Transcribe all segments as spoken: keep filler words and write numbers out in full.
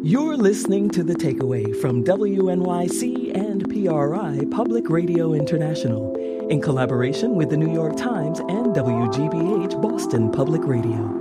You're listening to The Takeaway from W N Y C and P R I Public Radio International in collaboration with The New York Times and W G B H Boston Public Radio.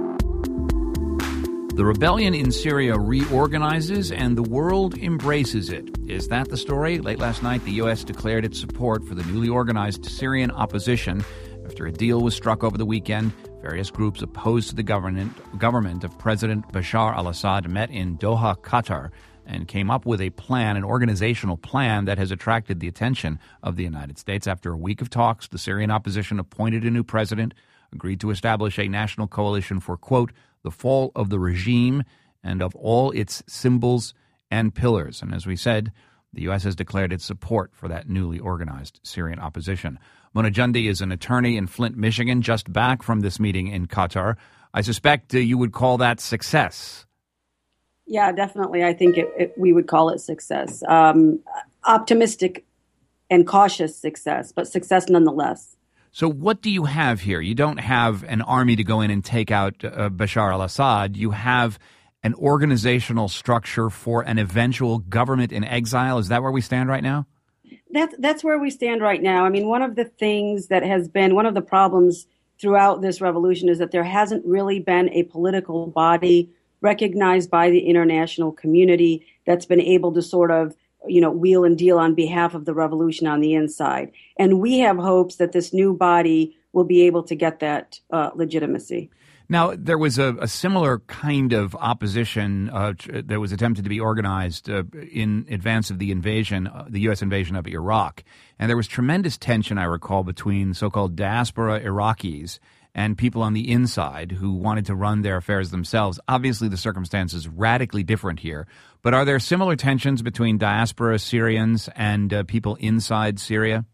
The rebellion in Syria reorganizes and the world embraces it. Is that the story? Late last night, the U S declared its support for the newly organized Syrian opposition after a deal was struck over the weekend. Various groups opposed to the government, government of President Bashar al-Assad met in Doha, Qatar, and came up with a plan, an organizational plan that has attracted the attention of the United States. After a week of talks, the Syrian opposition appointed a new president, agreed to establish a national coalition for, quote, the fall of the regime and of all its symbols and pillars. And as we said, the U S has declared its support for that newly organized Syrian opposition. Mona Jundi is an attorney in Flint, Michigan, just back from this meeting in Qatar. I suspect uh, you would call that success. Yeah, definitely. I think it, it, we would call it success. Um, optimistic and cautious success, but success nonetheless. So what do you have here? You don't have an army to go in and take out uh, Bashar al-Assad. You have an organizational structure for an eventual government in exile. Is that where we stand right now? That's, that's where we stand right now. I mean, one of the things that has been one of the problems throughout this revolution is that there hasn't really been a political body recognized by the international community that's been able to sort of you know, wheel and deal on behalf of the revolution on the inside. And we have hopes that this new body will be able to get that uh, legitimacy. Now, there was a, a similar kind of opposition uh, that was attempted to be organized uh, in advance of the invasion, uh, the U S invasion of Iraq. And there was tremendous tension, I recall, between so-called diaspora Iraqis and people on the inside who wanted to run their affairs themselves. Obviously, the circumstances radically different here. But are there similar tensions between diaspora Syrians and uh, people inside Syria?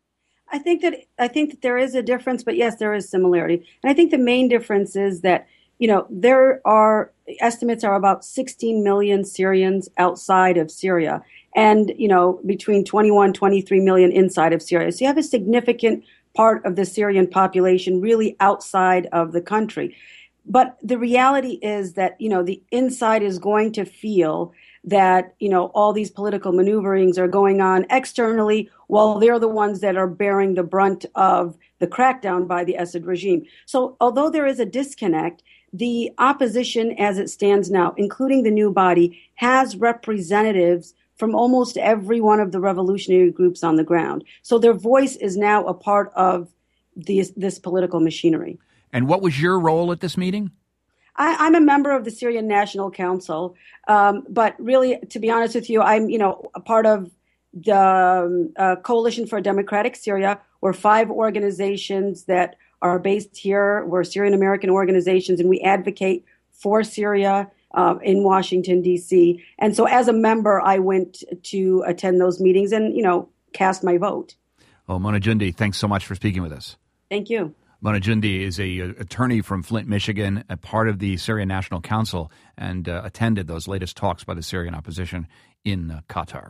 I think that I think that there is a difference, but yes, there is similarity. And I think the main difference is that, you know, there are estimates are about sixteen million Syrians outside of Syria and, you know, between twenty-one, twenty-three million inside of Syria. So you have a significant part of the Syrian population really outside of the country. But the reality is that, you know, the inside is going to feel that, you know, all these political maneuverings are going on externally while they're the ones that are bearing the brunt of the crackdown by the Assad regime. So although there is a disconnect, the opposition as it stands now, including the new body, has representatives from almost every one of the revolutionary groups on the ground. So their voice is now a part of these, this political machinery. And what was your role at this meeting? I, I'm a member of the Syrian National Council, um, but really, to be honest with you, I'm, you know, a part of the um, uh, Coalition for Democratic Syria. We're five organizations that are based here. We're Syrian American organizations, and we advocate for Syria uh, in Washington, D C. And so as a member, I went to attend those meetings and, you know, cast my vote. Well, Mona Jundi, thanks so much for speaking with us. Thank you. Mona Jundi is a, a attorney from Flint, Michigan, a part of the Syrian National Council, and uh, attended those latest talks by the Syrian opposition in uh, Qatar.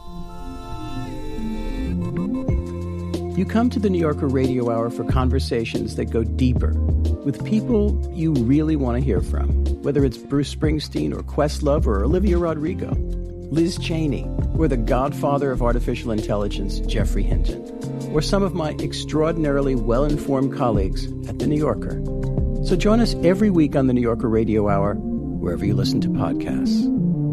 You come to the New Yorker Radio Hour for conversations that go deeper with people you really want to hear from, whether it's Bruce Springsteen or Questlove or Olivia Rodrigo, Liz Cheney, or the godfather of artificial intelligence, Geoffrey Hinton, or some of my extraordinarily well-informed colleagues at The New Yorker. So join us every week on the New Yorker Radio Hour, wherever you listen to podcasts.